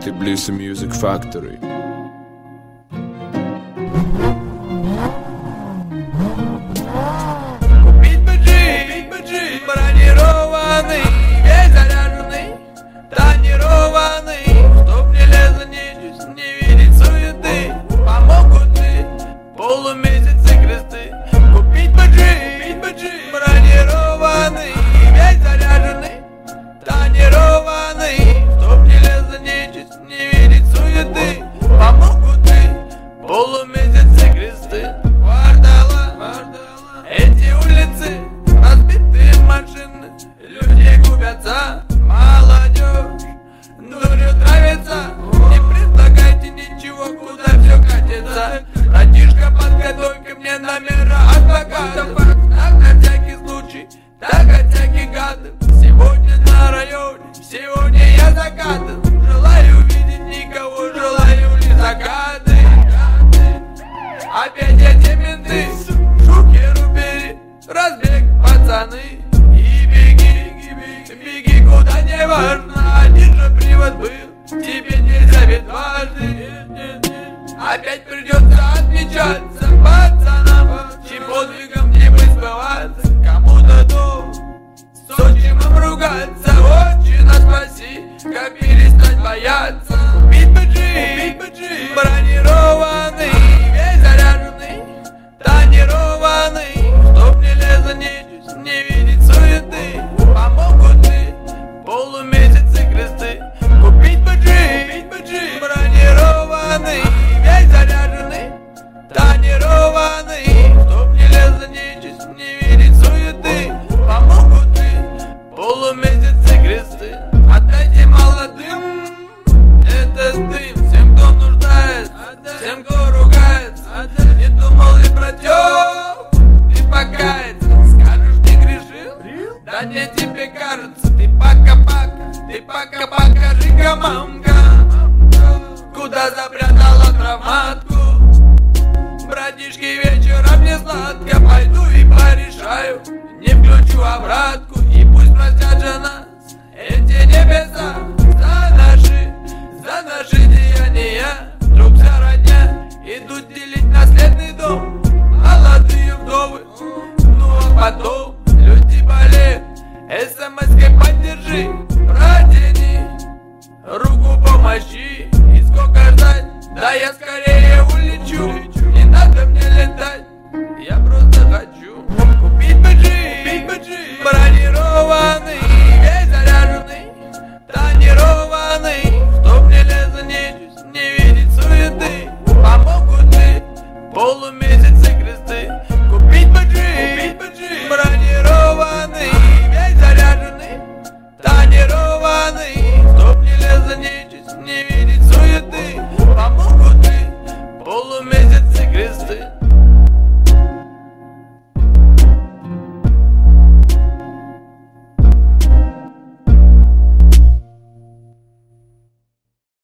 Tbilisi Music Factory. Купить бы джип, бронированный, весь заряженный, тонированный, чтоб не лезла нечисть, не видеть суеты. Помогут ты полумесяцы кресты. Купить бы джип, бронированный, весь заряженный, тонированный, чтоб не лезла нечисть, не видеть суеты. Помогут ты полумесяцы кресты. Эти улицы, разбитые машины, люди губятся, молодежь дурью травится. Не предлагайте ничего, куда все катится. Братишка, подготовь ко мне номера адвокатов. Так на всякий случай, так от всяких гадов. Сегодня на районе, сегодня я закатан. Желаю увидеть никого, желаю лишь закаты. Опять эти менты, шухеру бери, разбег, пацаны. И беги, куда не важно. Один же привод был, тебе нельзя ведь дважды. Опять придется отмечаться пацанам, чьим подвигом не сбываться. Кому-то дом, с отчимом ругаться. Отчина спаси, как перестать бояться. Купить бы джип, бронированный, весь заряженный, тонированный, чтоб не лезла нечисть, не видеть суеты. Помогут ты полумесяцы кресты. Купить бы джип, бронированный, весь заряженный, тонированный, чтоб не лезла нечисть, не видеть суеты. Помогут ты полумесяцы кресты. Отдайте молодым этот дым, всем, кто нуждается, всем, кто ругается. Не думал ли, братёк, ты покаяться? Скажешь, не грешил? Да не тебе кажется. Ты пока покажи-ка, мамка, куда запрятала травматку. Братишки, вечером не сладко, пойду и порешаю, не включу обратку. И пусть простят же нас эти небеса за наши деяния. Друг вся родня идут делить наследный дом, молодые вдовы, ну а потом люди болеют. СМС-кой поддержи, протяни руку помощи. И сколько ждать, да я скорее улечу. Не надо мне летать, я просто хочу купить бы джип, бронированный, весь заряженный, тонированный, чтоб не лезла нечисть, не видеть суеты. Помогут ты полумесяцы кресты. Купить бы джип, бронированный, весь заряженный, тонированный,